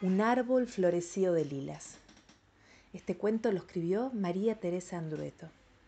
Un árbol florecido de lilas. Este cuento lo escribió María Teresa Andrueto.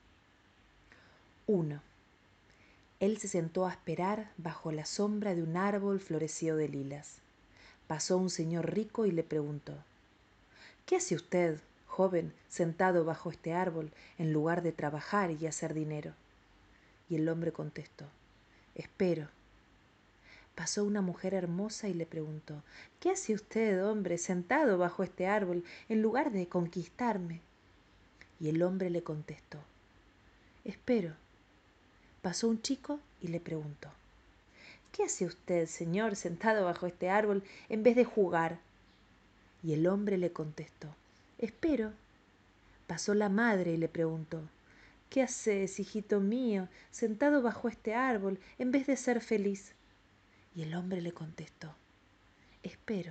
1. Él se sentó a esperar bajo la sombra de un árbol florecido de lilas. Pasó un señor rico y le preguntó: ¿Qué hace usted, joven, sentado bajo este árbol, en lugar de trabajar y hacer dinero? Y el hombre contestó: Espero. Pasó una mujer hermosa y le preguntó: ¿Qué hace usted, hombre, sentado bajo este árbol, en lugar de conquistarme? Y el hombre le contestó: Espero. Pasó un chico y le preguntó: ¿Qué hace usted, señor, sentado bajo este árbol, en vez de jugar? Y el hombre le contestó: Espero. Pasó la madre y le preguntó: ¿Qué haces, hijito mío, sentado bajo este árbol, en vez de ser feliz? Y el hombre le contestó: Espero.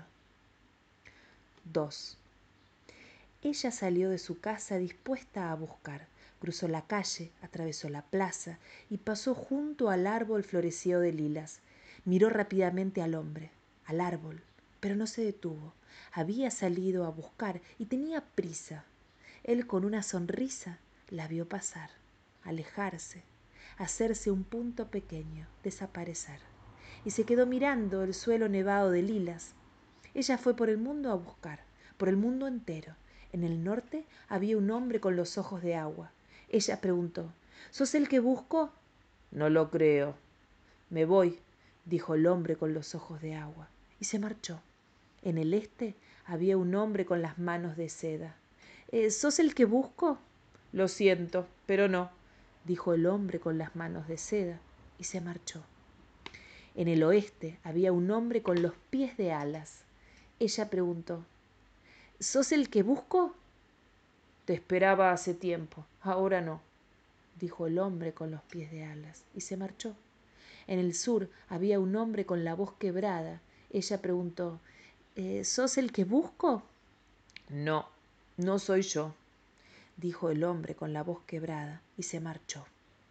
2. Ella salió de su casa dispuesta a buscar. Cruzó la calle, atravesó la plaza y pasó junto al árbol florecido de lilas. Miró rápidamente al hombre, al árbol, pero no se detuvo. Había salido a buscar y tenía prisa. Él, con una sonrisa, la vio pasar, alejarse, hacerse un punto pequeño, desaparecer. Y se quedó mirando el suelo nevado de lilas. Ella fue por el mundo a buscar, por el mundo entero. En el norte había un hombre con los ojos de agua. Ella preguntó: ¿Sos el que busco? No lo creo. Me voy, dijo el hombre con los ojos de agua, y se marchó. En el este había un hombre con las manos de seda. ¿Sos el que busco? Lo siento, pero no, dijo el hombre con las manos de seda, y se marchó. En el oeste había un hombre con los pies de alas. Ella preguntó: ¿Sos el que busco? Te esperaba hace tiempo, ahora no, dijo el hombre con los pies de alas, y se marchó. En el sur había un hombre con la voz quebrada. Ella preguntó: ¿Sos el que busco? No, no soy yo, dijo el hombre con la voz quebrada, y se marchó.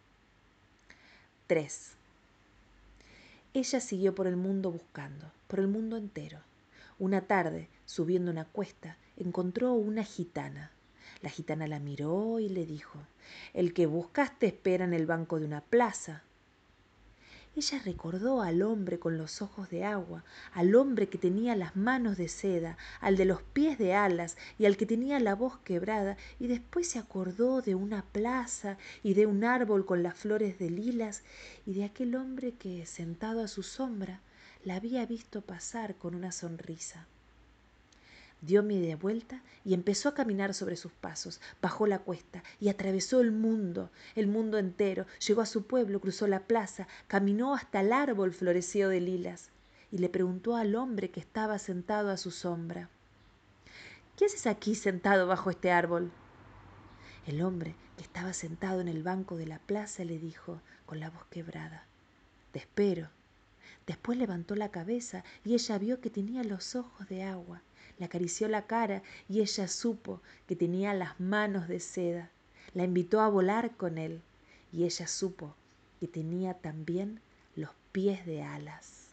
3. Ella siguió por el mundo buscando, por el mundo entero. Una tarde, subiendo una cuesta, encontró una gitana. La gitana la miró y le dijo: El que buscas te espera en el banco de una plaza. Ella recordó al hombre con los ojos de agua, al hombre que tenía las manos de seda, al de los pies de alas y al que tenía la voz quebrada, y después se acordó de una plaza y de un árbol con las flores de lilas y de aquel hombre que, sentado a su sombra, la había visto pasar con una sonrisa. Dio media vuelta y empezó a caminar sobre sus pasos. Bajó la cuesta y atravesó el mundo entero. Llegó a su pueblo, cruzó la plaza, caminó hasta el árbol florecido de lilas y le preguntó al hombre que estaba sentado a su sombra: ¿Qué haces aquí sentado bajo este árbol? El hombre, que estaba sentado en el banco de la plaza, le dijo con la voz quebrada: Te espero. Después levantó la cabeza y ella vio que tenía los ojos de agua. Le acarició la cara y ella supo que tenía las manos de seda. La invitó a volar con él y ella supo que tenía también los pies de alas.